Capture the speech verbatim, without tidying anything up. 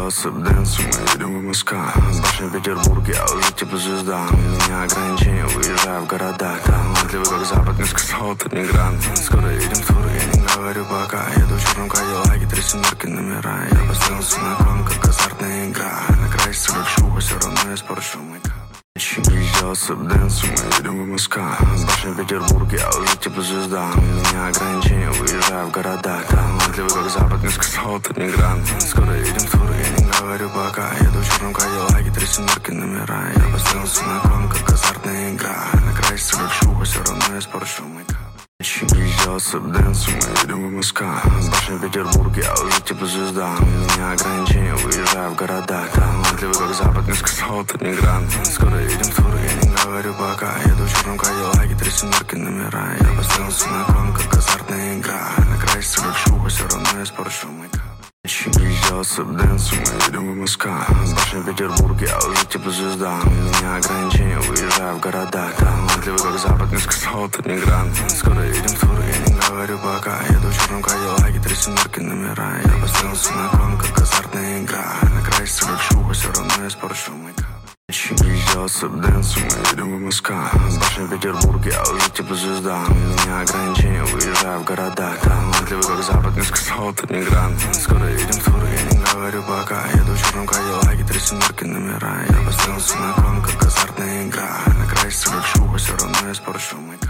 Велосип дэнсом, мы едем в МСК. Башня Петербург, я уже типа звезда. Без меня ограничения, выезжаю в города. Талантливый как Запад, не сказал, тут не грант. Скоро едем в тур, я не говорю пока. Еду в черном кадиллаке, три семерки номера. Я поставился на кон, как азартная игра. Накраситься как шуба, все равно я спорчу мейкап. Велосип дэнсом, мы едем в МСК. Башня Петербург, я уже типа звезда. Без меня ограничения, выезжаю в города. Талантливый как Запад, не сказал, тут не грант. Скоро едем в тур, я не говорю пока. Еду в черном кадиллаке, три семерки номера. Я поставился на кон, как азартная игра. Накраситься как шуба, все равно я спорчу мейкап. Велосип дэнсом, мы едем в МСК. Башня Петербург, я уже типа звезда. Без меня ограничения, выезжаю в города. Талантливый как Запад, не сказал, тут не грант. Скоро едем в тур, я не говорю пока. Еду в черном кадиллаке, три семерки номера. Я поставился на кон, как азартная игра. Накраситься как шуба, все равно я спорчу мейкап. Велосип дэнсом, мы едем в МСК. Башня Петербург, я уже типа звезда. Без меня ограничения, выезжаю в города. Талантливый как Запад, не сказал, тут не грант. Скоро едем в тур, я не говорю пока. Еду в черном кадиллаке, три семерки номера. Я поставился на кон, как азартная игра. Накраситься как шуба, все равно я спорчу мейкап. Велосип дэнсом, мы едем в МСК. Башня Петербург, я уже типа звезда. Без меня ограничения, выезжаю в города. Талантливый как Запад, не сказал, тут не грант. Скоро едем в тур, я не говорю пока. Еду в черном кадиллаке, три семерки номера. Я поставился на кон, как азартная игра. Накраситься как шуба, все равно я спорчу мейкап.